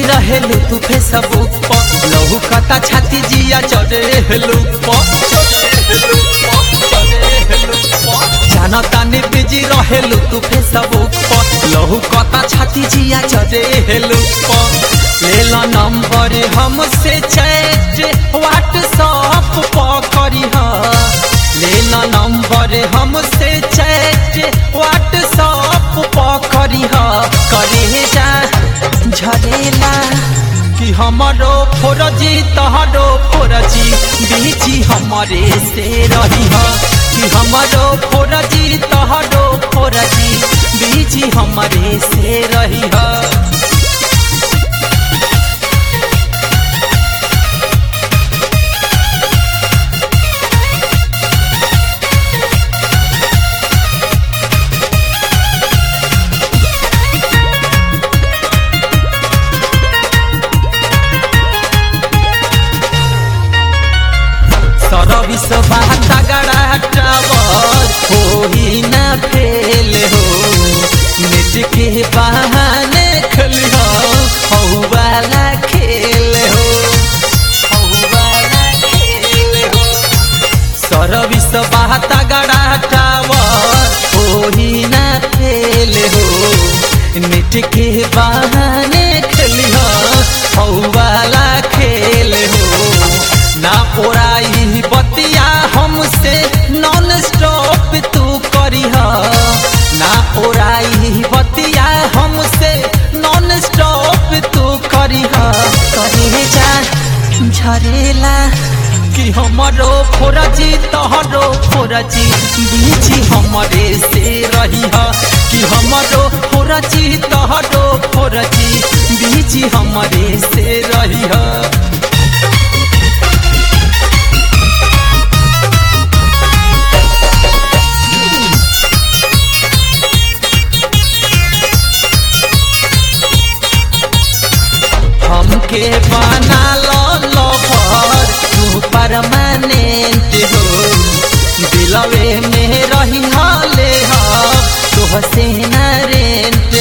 रहेलू तू फेसबुक पर लहू कता छाती जिया चढ़े हेलू जाना तानी बिजी रहेलू तू फेसबुक पर लहू कता छाती जिया चढ़े हेलू लेला नंबर हमसे चैट व्हाट्सएप पर करी लेला नंबर हमसे चैट व्हाट्सएप पर करी करे जा झरेला कि हमारो फोरजी तहरो फोरजी बीजी हमारे से रही कि हमारो फोरजी तहरो फोरजी बीजी हमारे से रही तगड़ा टावर हो ही न फेल हो नेट के बहाने खली हो वाला खेल हो सर्विस बा तगड़ा टावर हो ही न फेल हो नेट के बहाने खली हो वाला खेल हो ना ओराई बतिया हमसे नॉन स्टॉप तू करी ना ओराई बतिया हमसे नॉन स्टॉप तू करी करे जा झरेला कि हमारो फोरजी तोहरो फोरजी बीजी हमारे से रही कि हमारो फोरजी तोहरो फोरजी बीजी हमारे से रही हमके बना लो लवर तू परमानेंट हो दिलवे में रही ले तुहसे न रेंट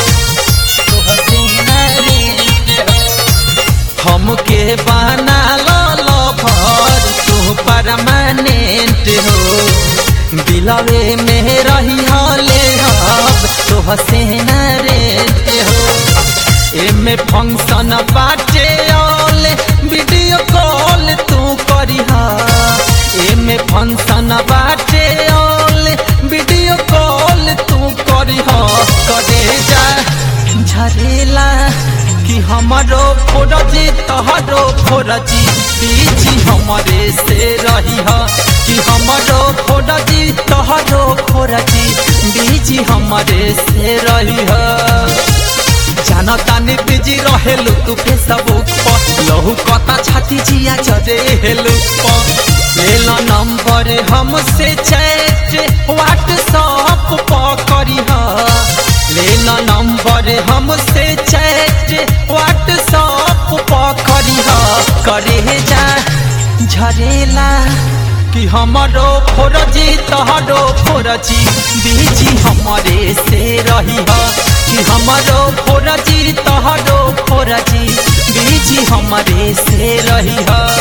हो हमके बना लो लवर तू परमानेंट हो दिलवे में रही ले तुहसे न रेंट हो एमे फंक्शन बाटे ऑल वीडियो कॉल तू करी एमे फंक्शन बाटे ऑल वीडियो कॉल तू करी करे जा झरेला कि हमारो फोरजी तोहरो फोरजी बीजी हमारे से रही कि हमारो फोरजी तोहरो फोरजी बीजी हमारे से रही जाना तानी बिजी रहेलू तू फेसबुक पर लहू कता छाती जिया चढ़े हेलू लेला नंबर हमसे चैट व्हाट्सएप पर करी लेला नंबर हमसे चैट व्हाट्सएप पर करी करे जा झरेला कि हमारो फोरजी तोहरो फोरजी बीजी हमारे से रही कि हमारो फोरजी तोहरो फोरजी बीजी हमारे से रही